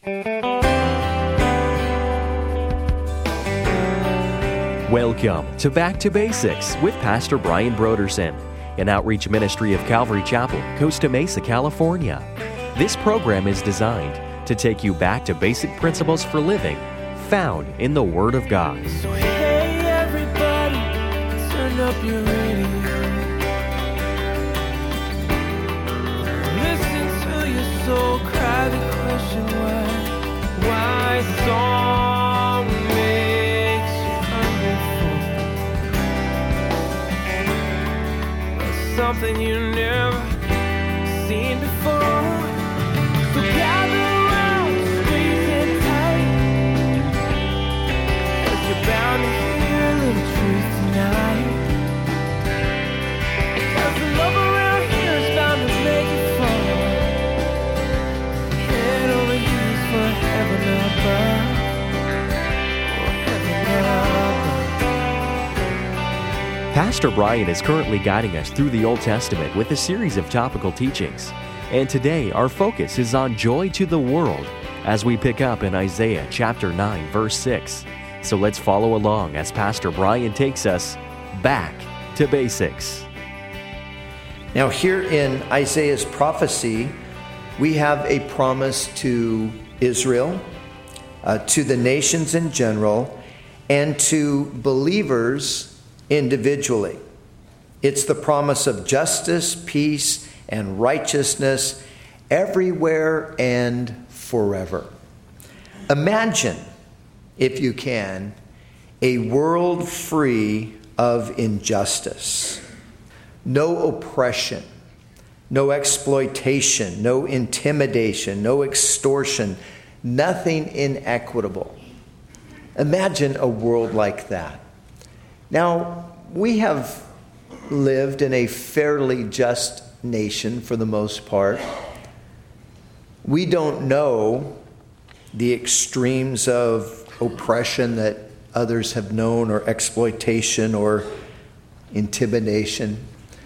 Welcome to Back to Basics with Pastor Brian Brodersen, an outreach ministry of Calvary Chapel, Costa Mesa, California. This program is designed to take you back to basic principles for living found in the Word of God. So hey everybody, turn up your radio. Listen to your soul cry the question why song makes you hungry for something you never seen before. So gather around, squeeze it tight, 'cause you're bound to hear a little truth tonight. 'Cause the love around here is bound to make you fall. Head over heels for heaven above. Oh, heaven above. Pastor Brian is currently guiding us through the Old Testament with a series of topical teachings. And today our focus is on joy to the world as we pick up in Isaiah chapter 9, verse 6. So let's follow along as Pastor Brian takes us back to basics. Now here in Isaiah's prophecy, we have a promise to Israel, to the nations in general, and to believers individually. It's the promise of justice, peace, and righteousness everywhere and forever. Imagine, if you can, a world free of injustice. No oppression, no exploitation, no intimidation, no extortion, nothing inequitable. Imagine a world like that. Now, we have lived in a fairly just nation for the most part. We don't know the extremes of oppression that others have known, or exploitation or intimidation.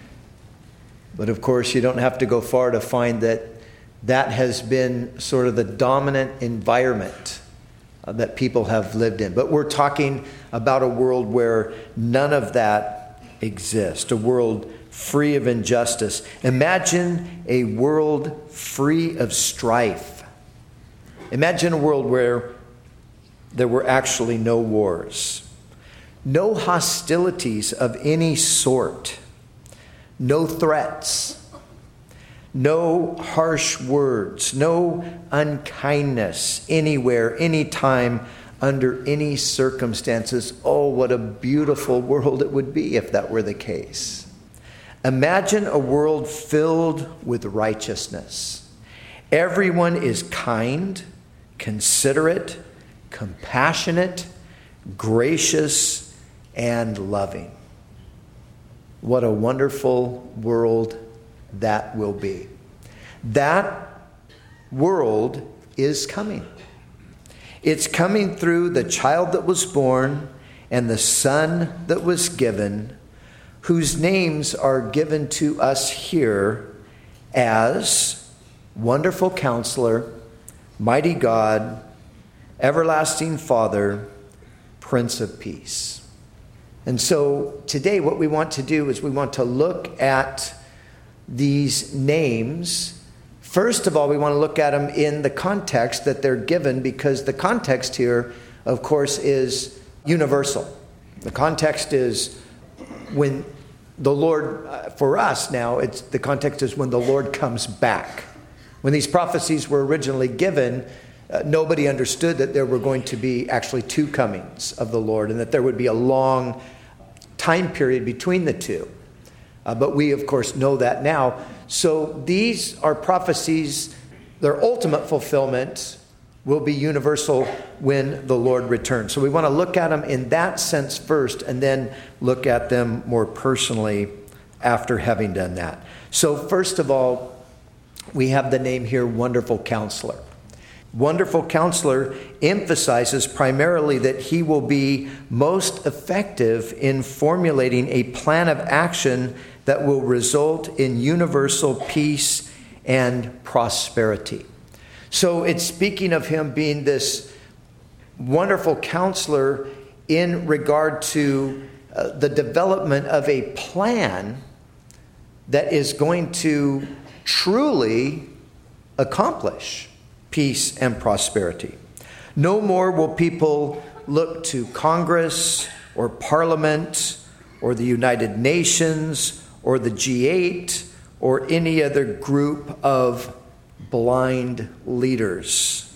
But of course, you don't have to go far to find that that has been sort of the dominant environment that people have lived in. But we're talking about a world where none of that exists, a world free of injustice. Imagine a world free of strife. Imagine a world where there were actually no wars, no hostilities of any sort, no threats, no harsh words, no unkindness anywhere, anytime, under any circumstances. Oh, what a beautiful world it would be if that were the case. Imagine a world filled with righteousness. Everyone is kind, considerate, compassionate, gracious, and loving. What a wonderful world that will be. That world is coming. It's coming through the child that was born and the son that was given, whose names are given to us here as Wonderful Counselor, Mighty God, Everlasting Father, Prince of Peace. And so today what we want to do is we want to look at these names. First of all, we want to look at them in the context that they're given, because the context here, of course, is universal. The context is when the Lord, for us now, the context is when the Lord comes back. When these prophecies were originally given, nobody understood that there were going to be actually two comings of the Lord, and that there would be a long time period between the two. But we, of course, know that now. So these are prophecies. Their ultimate fulfillment will be universal when the Lord returns. So we want to look at them in that sense first, and then look at them more personally after having done that. So first of all, we have the name here, Wonderful Counselor. Wonderful Counselor emphasizes primarily that he will be most effective in formulating a plan of action that will result in universal peace and prosperity. So it's speaking of him being this wonderful counselor in regard to the development of a plan that is going to truly accomplish peace and prosperity. No more will people look to Congress or Parliament or the United Nations or the G8 or any other group of blind leaders.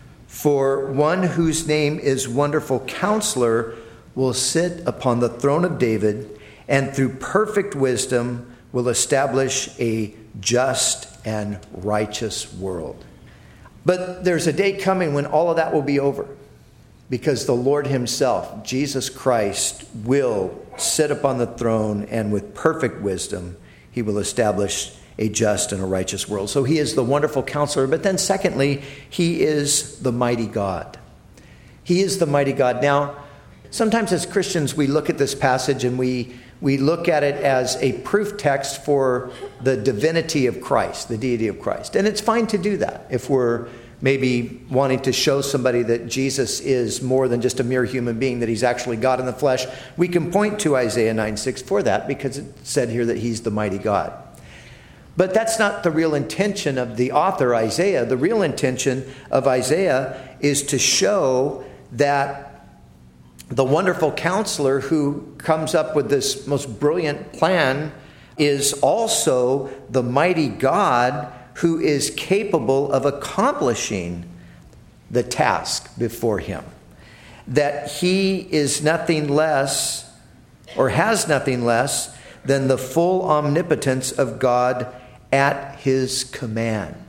For one whose name is Wonderful Counselor will sit upon the throne of David, and through perfect wisdom will establish a just and righteous world. But there's a day coming when all of that will be over, because the Lord himself, Jesus Christ, will sit upon the throne, and with perfect wisdom he will establish a just and a righteous world. So he is the Wonderful Counselor. But then secondly, he is the mighty God. He is the mighty God. Now, sometimes as Christians, we look at this passage and we look at it as a proof text for the divinity of Christ, the deity of Christ. And it's fine to do that if we're maybe wanting to show somebody that Jesus is more than just a mere human being, that he's actually God in the flesh. We can point to Isaiah 9:6 for that, because it said here that he's the mighty God. But that's not the real intention of the author, Isaiah. The real intention of Isaiah is to show that the Wonderful Counselor who comes up with this most brilliant plan is also the mighty God who is capable of accomplishing the task before him. That he is nothing less, or has nothing less, than the full omnipotence of God at his command.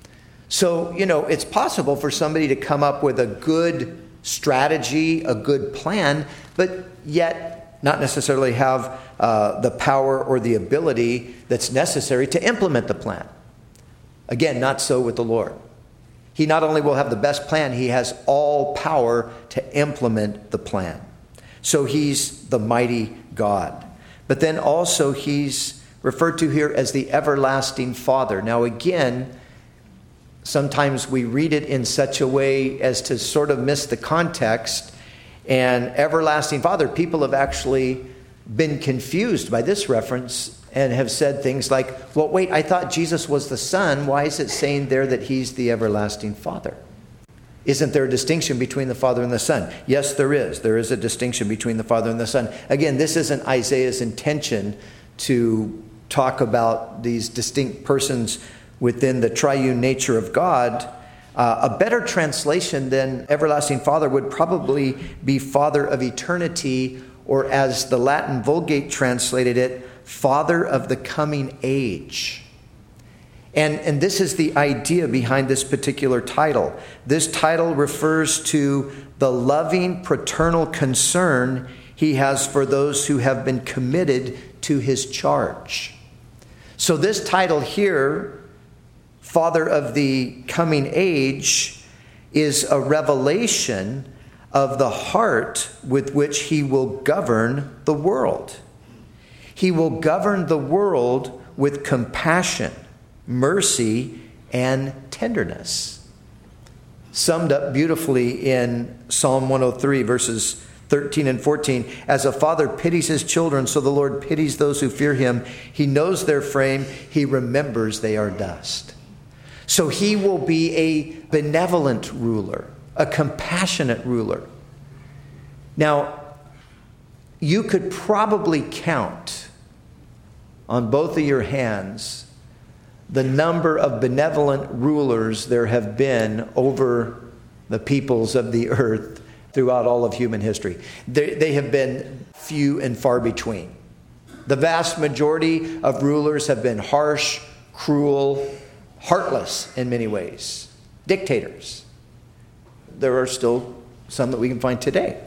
So, it's possible for somebody to come up with a good strategy, a good plan, but yet not necessarily have the power or the ability that's necessary to implement the plan. Again, not so with the Lord. He not only will have the best plan, he has all power to implement the plan. So he's the mighty God. But then also he's referred to here as the everlasting Father. Now again, sometimes we read it in such a way as to sort of miss the context. And everlasting Father, people have actually been confused by this reference and have said things like, well, wait, I thought Jesus was the Son. Why is it saying there that he's the everlasting Father? Isn't there a distinction between the Father and the Son? Yes, there is. There is a distinction between the Father and the Son. Again, this isn't Isaiah's intention to talk about these distinct persons within the triune nature of God. A better translation than everlasting Father would probably be Father of eternity, or as the Latin Vulgate translated it, Father of the coming age. And this is the idea behind this particular title. This title refers to the loving paternal concern he has for those who have been committed to his charge. So this title here, Father of the coming age, is a revelation of the heart with which he will govern the world. He will govern the world with compassion, mercy, and tenderness. Summed up beautifully in Psalm 103, verses 13 and 14. As a father pities his children, so the Lord pities those who fear him. He knows their frame. He remembers they are dust. So he will be a benevolent ruler, a compassionate ruler. Now, you could probably count on both of your hands the number of benevolent rulers there have been over the peoples of the earth throughout all of human history. They have been few and far between. The vast majority of rulers have been harsh, cruel, heartless in many ways. Dictators. There are still some that we can find today.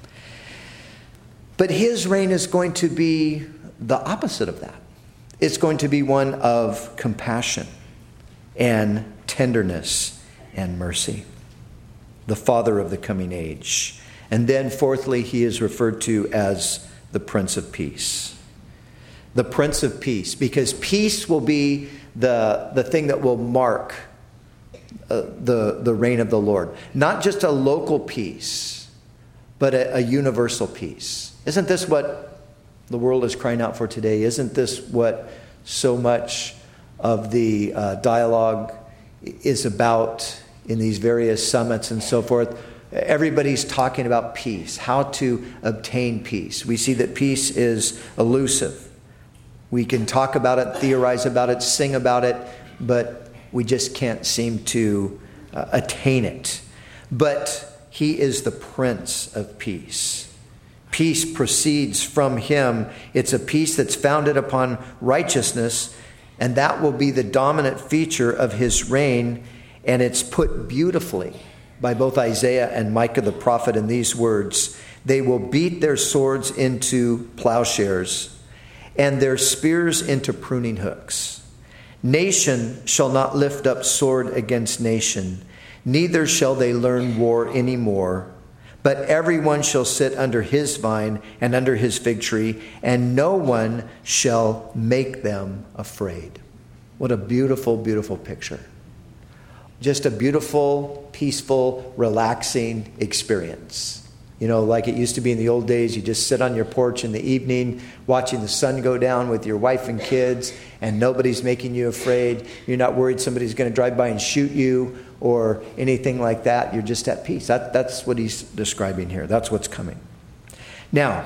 But his reign is going to be the opposite of that. It's going to be one of compassion and tenderness and mercy. The Father of the coming age. And then fourthly, he is referred to as the Prince of Peace. The Prince of Peace, because peace will be the thing that will mark the reign of the Lord. Not just a local peace, but a universal peace. Isn't this what the world is crying out for today? Isn't this what so much of the dialogue is about in these various summits and so forth? Everybody's talking about peace, how to obtain peace. We see that peace is elusive. We can talk about it, theorize about it, sing about it, but we just can't seem to attain it. But he is the Prince of Peace. Peace proceeds from him. It's a peace that's founded upon righteousness, and that will be the dominant feature of his reign. And it's put beautifully by both Isaiah and Micah the prophet in these words: they will beat their swords into plowshares and their spears into pruning hooks. Nation shall not lift up sword against nation, neither shall they learn war anymore. But everyone shall sit under his vine and under his fig tree, and no one shall make them afraid. What a beautiful, beautiful picture. Just a beautiful, peaceful, relaxing experience. You know, like it used to be in the old days, you just sit on your porch in the evening, watching the sun go down with your wife and kids, and nobody's making you afraid. You're not worried somebody's going to drive by and shoot you or anything like that. You're just at peace. That's what he's describing here. That's what's coming. Now,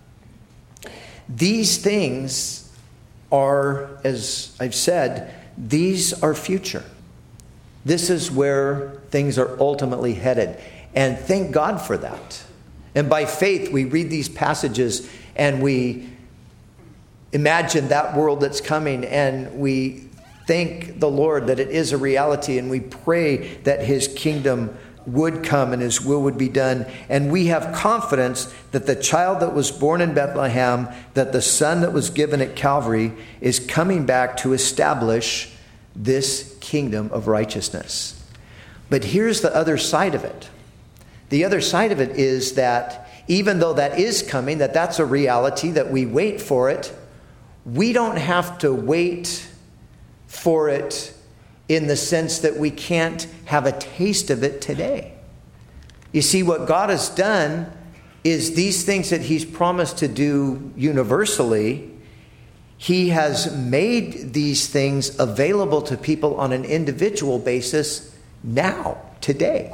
these things are, as I've said, these are future. This is where things are ultimately headed. And thank God for that. And by faith, we read these passages and we imagine that world that's coming, and we thank the Lord that it is a reality, and we pray that his kingdom would come and his will would be done. And we have confidence that the child that was born in Bethlehem, that the son that was given at Calvary, is coming back to establish this kingdom of righteousness. But here's the other side of it. The other side of it is that even though that is coming, that's a reality, that we wait for it, we don't have to wait for it in the sense that we can't have a taste of it today. You see, what God has done is these things that he's promised to do universally, he has made these things available to people on an individual basis now, today.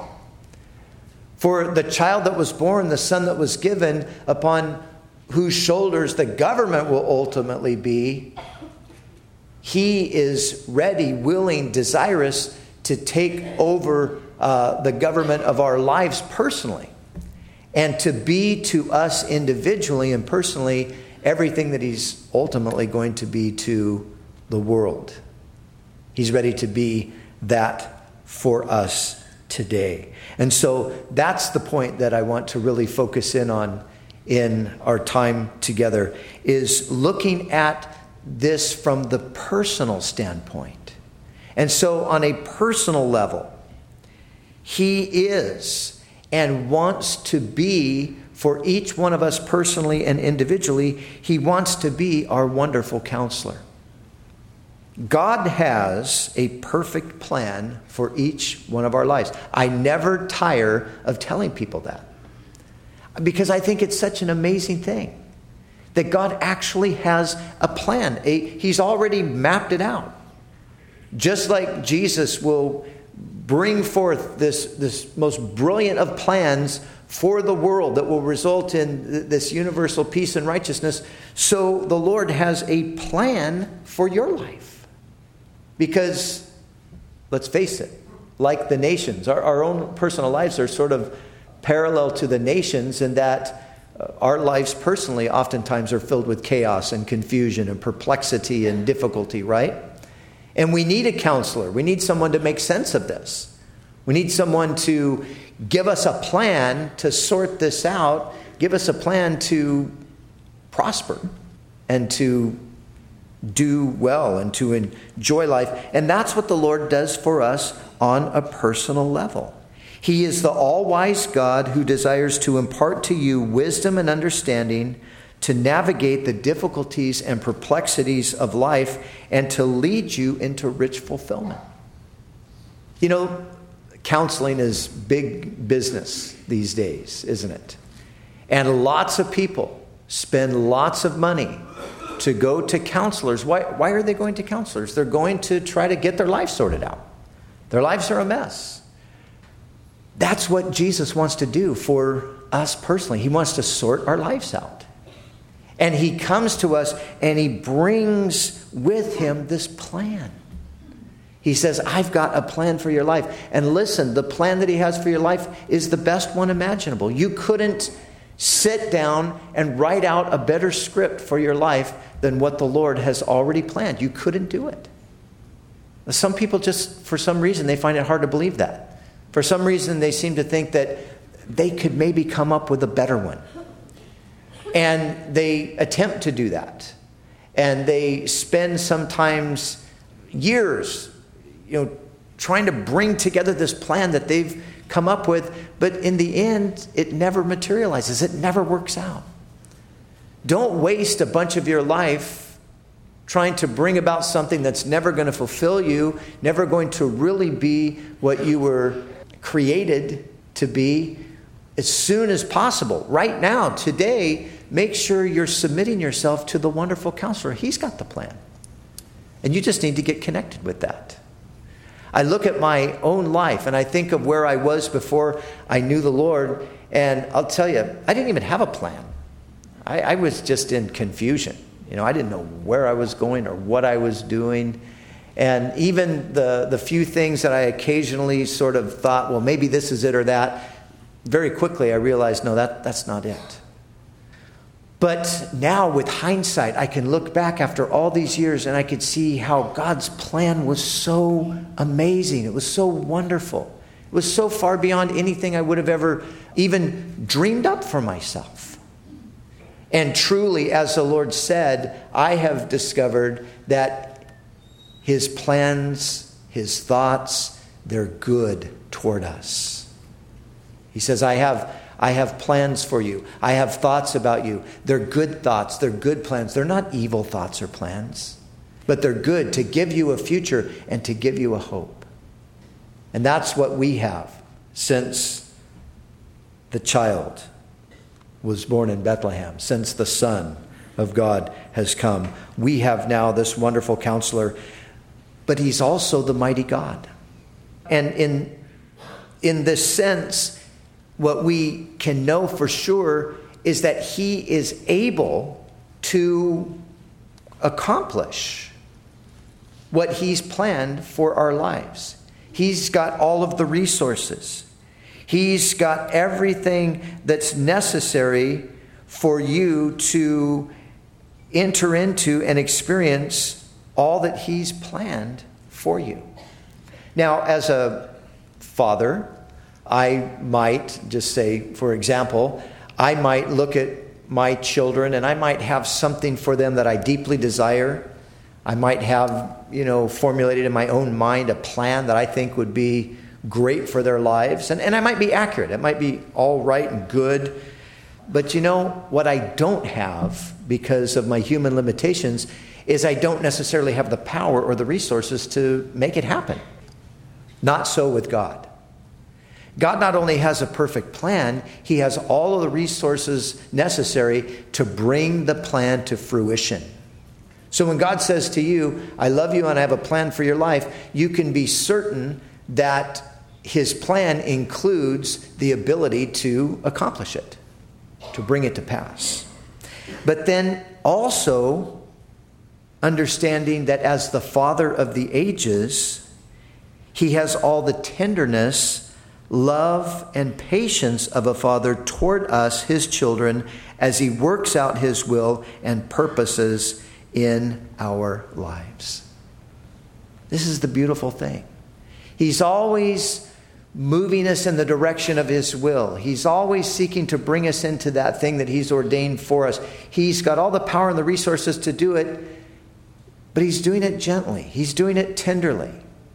For the child that was born, the son that was given, upon whose shoulders the government will ultimately be, he is ready, willing, desirous to take over the government of our lives personally, and to be to us individually and personally everything that he's ultimately going to be to the world. He's ready to be that for us today. And so that's the point that I want to really focus in on in our time together, is looking at this from the personal standpoint. And so on a personal level, he is and wants to be, for each one of us personally and individually, he wants to be our wonderful counselor. God has a perfect plan for each one of our lives. I never tire of telling people that, because I think it's such an amazing thing that God actually has a plan. He's already mapped it out. Just like Jesus will bring forth this most brilliant of plans for the world that will result in this universal peace and righteousness, so the Lord has a plan for your life. Because, let's face it, like the nations, our own personal lives are sort of parallel to the nations, in that our lives personally oftentimes are filled with chaos and confusion and perplexity and difficulty, right? And we need a counselor. We need someone to make sense of this. We need someone to give us a plan to sort this out, give us a plan to prosper and to do well and to enjoy life. And that's what the Lord does for us on a personal level. He is the all-wise God who desires to impart to you wisdom and understanding to navigate the difficulties and perplexities of life and to lead you into rich fulfillment. You know, counseling is big business these days, isn't it? And lots of people spend lots of money to go to counselors. Why are they going to counselors? They're going to try to get their life sorted out. Their lives are a mess. That's what Jesus wants to do for us personally. He wants to sort our lives out. And he comes to us and he brings with him this plan. He says, I've got a plan for your life. And listen, the plan that he has for your life is the best one imaginable. You couldn't sit down and write out a better script for your life than what the Lord has already planned. You couldn't do it. Some people just, for some reason, they find it hard to believe that. For some reason, they seem to think that they could maybe come up with a better one. And they attempt to do that. And they spend sometimes years, trying to bring together this plan that they've come up with. But in the end, it never materializes. It never works out. Don't waste a bunch of your life trying to bring about something that's never going to fulfill you, never going to really be what you were created to be. As soon as possible, right now, today, make sure you're submitting yourself to the wonderful counselor. He's got the plan. And you just need to get connected with that. I look at my own life and I think of where I was before I knew the Lord. And I'll tell you, I didn't even have a plan. I was just in confusion. I didn't know where I was going or what I was doing. And even the few things that I occasionally sort of thought, well, maybe this is it or that, very quickly I realized, no, that's not it. But now with hindsight, I can look back after all these years and I could see how God's plan was so amazing. It was so wonderful. It was so far beyond anything I would have ever even dreamed up for myself. And truly, as the Lord said, I have discovered that His plans, His thoughts, they're good toward us. He says, I have plans for you. I have thoughts about you. They're good thoughts. They're good plans. They're not evil thoughts or plans. But they're good to give you a future and to give you a hope. And that's what we have since the child was born in Bethlehem, since the Son of God has come. We have now this wonderful counselor, but He's also the mighty God. And in this sense, what we can know for sure is that He is able to accomplish what He's planned for our lives. He's got all of the resources. He's got everything that's necessary for you to enter into and experience all that He's planned for you. Now, as a father, I might just say, for example, I might look at my children and I might have something for them that I deeply desire. I might have, formulated in my own mind a plan that I think would be great for their lives. And I might be accurate. It might be all right and good. But what I don't have, because of my human limitations, is I don't necessarily have the power or the resources to make it happen. Not so with God. God not only has a perfect plan, He has all of the resources necessary to bring the plan to fruition. So when God says to you, I love you and I have a plan for your life, you can be certain that His plan includes the ability to accomplish it, to bring it to pass. But then also understanding that as the Father of the ages, He has all the tenderness, love, and patience of a father toward us, His children, as He works out His will and purposes in our lives. This is the beautiful thing. He's always moving us in the direction of His will. He's always seeking to bring us into that thing that He's ordained for us. He's got all the power and the resources to do it, but He's doing it gently. He's doing it tenderly.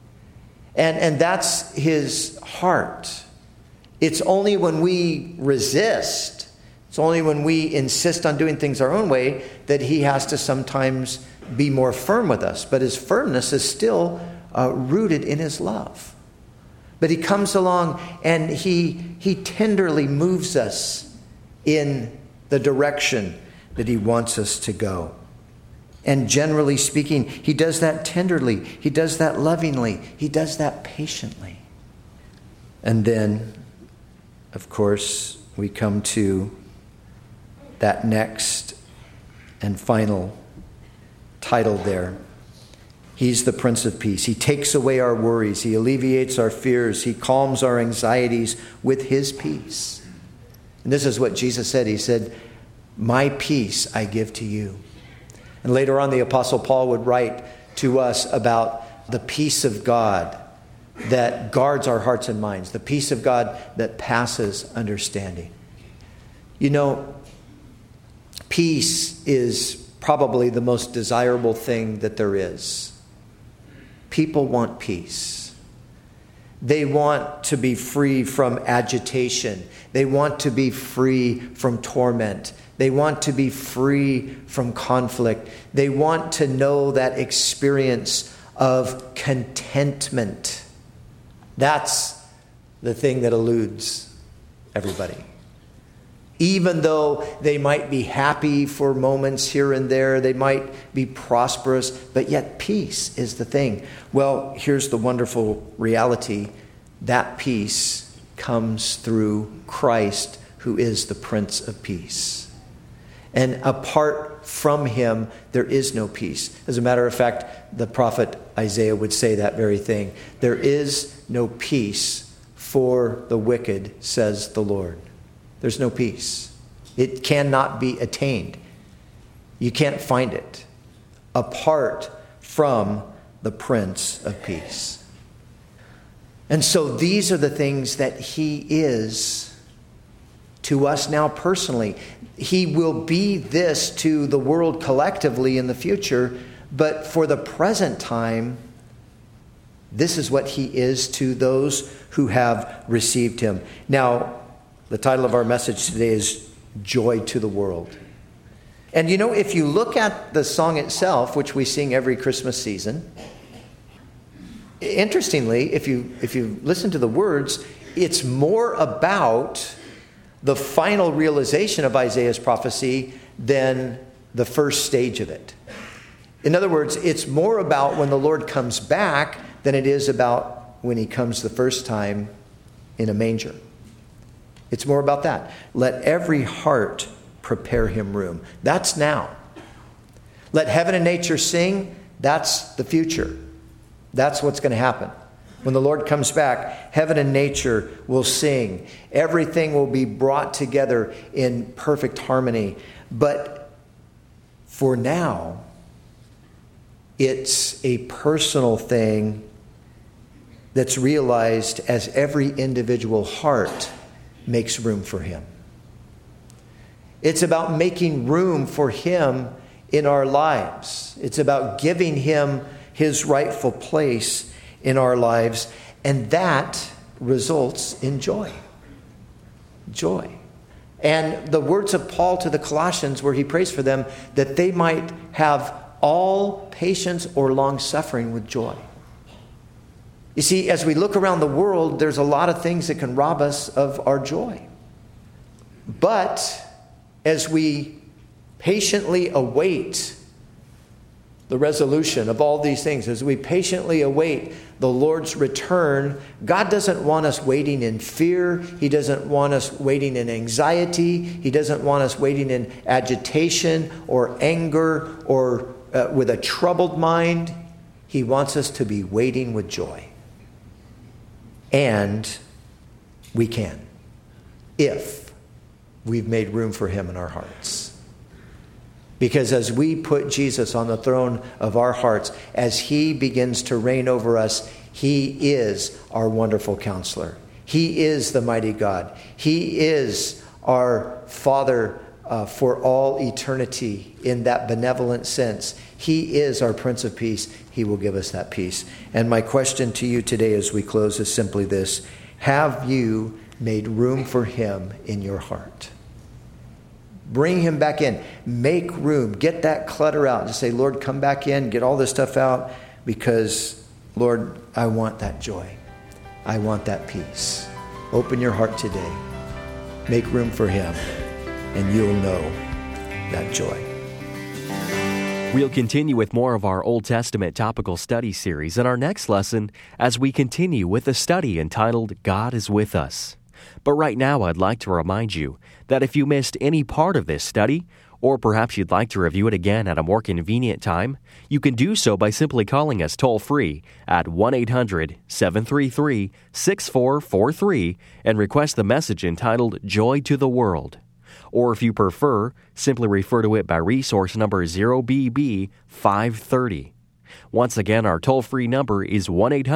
And that's His heart. It's only when we resist, it's only when we insist on doing things our own way that He has to sometimes be more firm with us. But His firmness is still rooted in His love. But he comes along and he tenderly moves us in the direction that he wants us to go. And generally speaking, he does that tenderly. He does that lovingly. He does that patiently. And then, of course, we come to that next and final title there. He's the Prince of Peace. He takes away our worries. He alleviates our fears. He calms our anxieties with his peace. And this is what Jesus said. He said, "My peace I give to you." And later on, the Apostle Paul would write to us about the peace of God that guards our hearts and minds, the peace of God that passes understanding. You know, peace is probably the most desirable thing that there is. People want peace. They want to be free from agitation. They want to be free from torment. They want to be free from conflict. They want to know that experience of contentment. That's the thing that eludes everybody. Even though they might be happy for moments here and there, they might be prosperous, but yet peace is the thing. Well, here's the wonderful reality. That peace comes through Christ, who is the Prince of Peace. And apart from him, there is no peace. As a matter of fact, the prophet Isaiah would say that very thing. There is no peace for the wicked, says the Lord. There's no peace. It cannot be attained. You can't find it apart from the Prince of Peace. And so these are the things that he is to us now personally. He will be this to the world collectively in the future, but for the present time, this is what he is to those who have received him. Now, the title of our message today is Joy to the World. And you know, if you look at the song itself, which we sing every Christmas season, interestingly, if you listen to the words, it's more about the final realization of Isaiah's prophecy than the first stage of it. In other words, it's more about when the Lord comes back than it is about when he comes the first time in a manger. It's more about that. Let every heart prepare him room. That's now. Let heaven and nature sing. That's the future. That's what's going to happen. When the Lord comes back, heaven and nature will sing. Everything will be brought together in perfect harmony. But for now, it's a personal thing that's realized as every individual heart makes room for him. It's about making room for him in our lives. It's about giving him his rightful place in our lives, and that results in joy. Joy. And the words of Paul to the Colossians, where he prays for them, that they might have all patience or long suffering with joy. You see, as we look around the world, there's a lot of things that can rob us of our joy. But as we patiently await the resolution of all these things, as we patiently await the Lord's return, God doesn't want us waiting in fear. He doesn't want us waiting in anxiety. He doesn't want us waiting in agitation or anger or with a troubled mind. He wants us to be waiting with joy. And we can, if we've made room for him in our hearts. Because as we put Jesus on the throne of our hearts, as he begins to reign over us, he is our wonderful counselor. He is the mighty God. He is our Father for all eternity in that benevolent sense. He is our Prince of Peace. He will give us that peace. And my question to you today as we close is simply this: have you made room for him in your heart? Bring him back in. Make room. Get that clutter out. Just say, Lord, come back in. Get all this stuff out because, Lord, I want that joy. I want that peace. Open your heart today. Make room for Him, and you'll know that joy. We'll continue with more of our Old Testament topical study series in our next lesson as we continue with a study entitled God is With Us. But right now, I'd like to remind you that if you missed any part of this study, or perhaps you'd like to review it again at a more convenient time, you can do so by simply calling us toll-free at 1-800-733-6443 and request the message entitled Joy to the World. Or if you prefer, simply refer to it by resource number 0BB530. Once again, our toll-free number is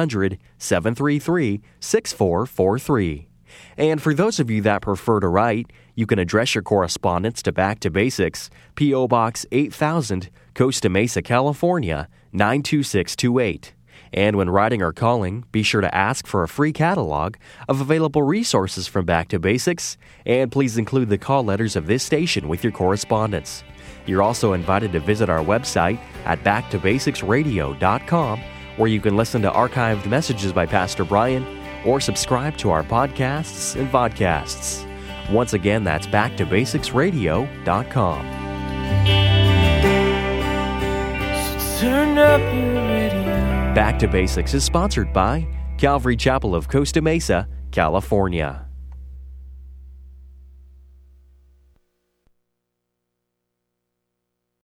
1-800-733-6443. And for those of you that prefer to write, you can address your correspondence to Back to Basics, P.O. Box 8000, Costa Mesa, California, 92628. And when writing or calling, be sure to ask for a free catalog of available resources from Back to Basics, and please include the call letters of this station with your correspondence. You're also invited to visit our website at backtobasicsradio.com, where you can listen to archived messages by Pastor Brian or subscribe to our podcasts and vodcasts. Once again, that's backtobasicsradio.com. So turn up your radio. Back to Basics is sponsored by Calvary Chapel of Costa Mesa, California.